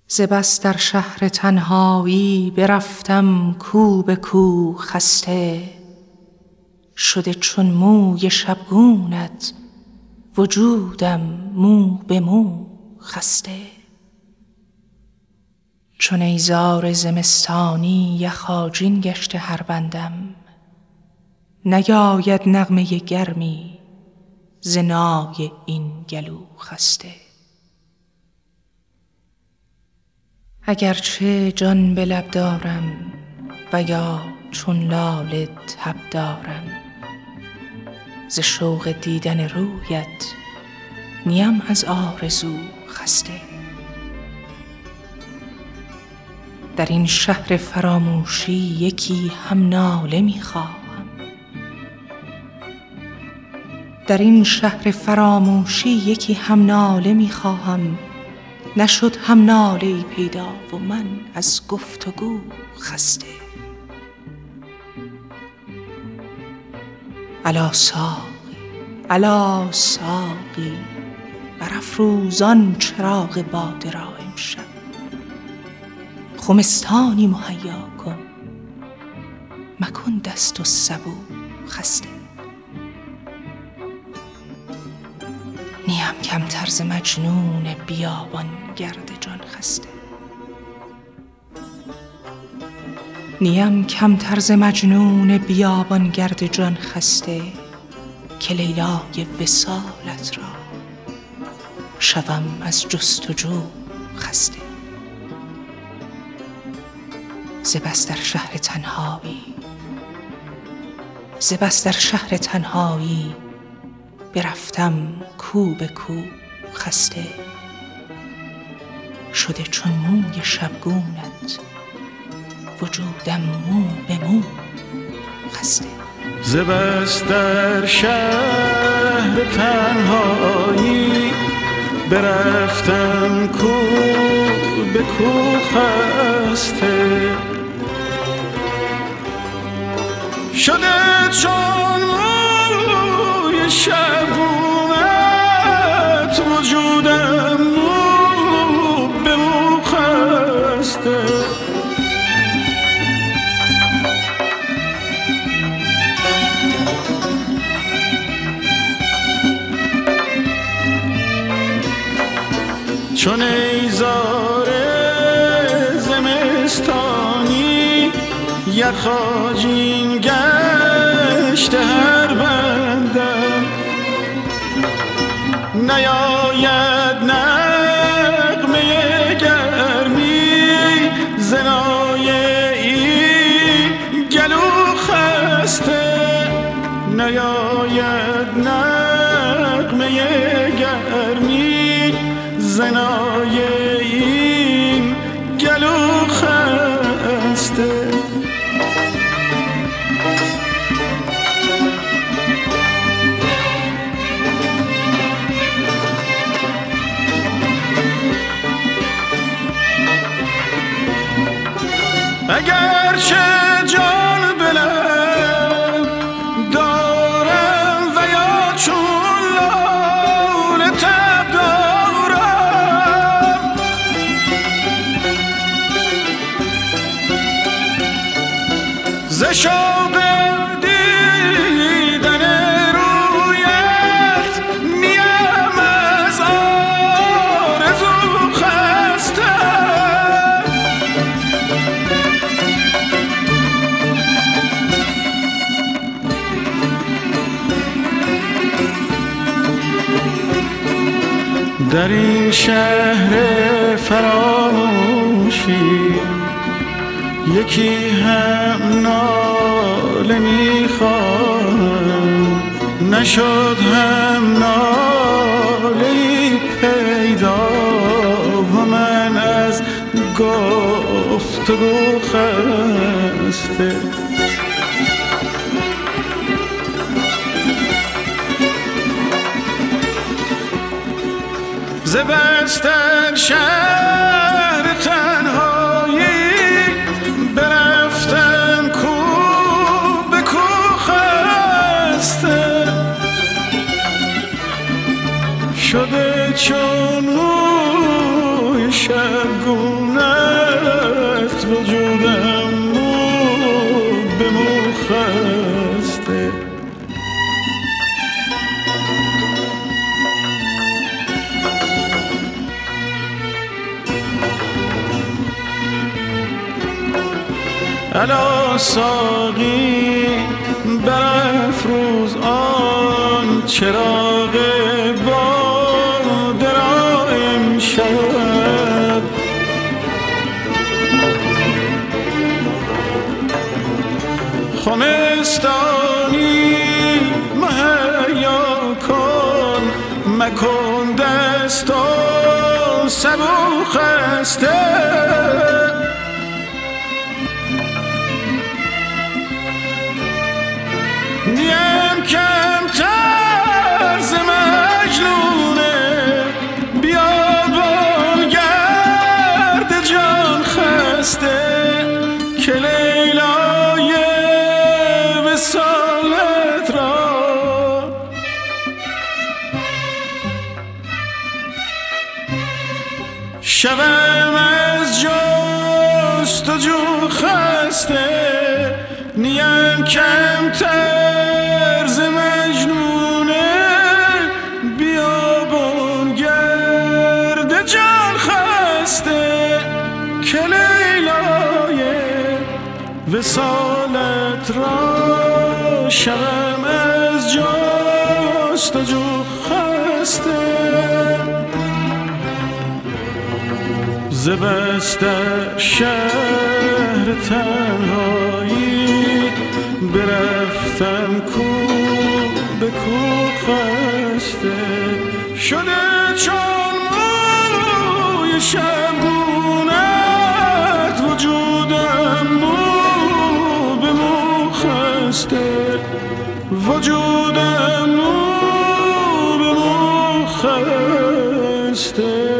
ز بس در شهر تنهایی برفتم کو به کو خسته، شده چون موی شبگونت وجودم مو به مو خسته. چون ایزار زمستانی یخاجین گشته هر بندم، نیاید نغمه گرمی ز نای این گلو خسته. اگرچه جان به لب دارم و یا چون لاله تب دارم، ز شوق دیدن رویت نیم از آرزو خسته. در این شهر فراموشی یکی هم ناله می‌خواهم، در این شهر فراموشی یکی هم ناله می‌خواهم. نشد هم ناله‌ای پیدا و من از گفتگو خسته. الا ساقی الا ساقی، برافروزان چراغ باده را امشب. خمستانی مهیا کن، مکن دست و سبو خسته. نیم کمتر ز مجنون بیابان گرد جان خسته، نیم کمتر ز مجنون بیابان گرد جان خسته، که لیلای وصالت را شوم از جستجو خسته. ز بس در شهر تنهایی، ز بس در شهر تنهایی برفتم کو به کو خسته، شده چون موی شبگونت وجودم مو به مو خسته. ز بس در شهر تنهایی برفتم کو به کو خسته، شده چون موی شبگونت وجودم مو به مو خسته. چون ایزار زمستانی یخاجین گشته هر بندم، نیاید نغمه گرمی ز نای این گلو خسته، نیاید نغمه گرمی ز نای این گلو خسته. اگرچه جان به لب دارم و یا چون لاله تب دارم، ز شوق دیدن رویت نیم از آرزو خسته. در این شهر فراموشی یکی هم ناله میخواهم، نشد هم ناله‌ای پیدا و من از گفتگو خسته. ز بس در شهر تنهایی برفتم کو به کو خسته، شده چون موی شبگون الا ساقی برافروز آن چراغ باده را امشب. خمستانی مهیا کن، مکن دست و سبو خسته. نیم کمتر ز مجنونه، بیا بنگرد جان خسته که لیلای وصالت را شبم از جستجو خسته. نیم کمتر ز مجنونه، بیا بنگرد جان خسته که لیلای وصالت را شبم از جستجو خسته. ز بستر شهر تنهایی برفتم کو به کو خسته. شده چون موی شبگونت وجودم مو به مو خسته. وجودم مو به مو خسته.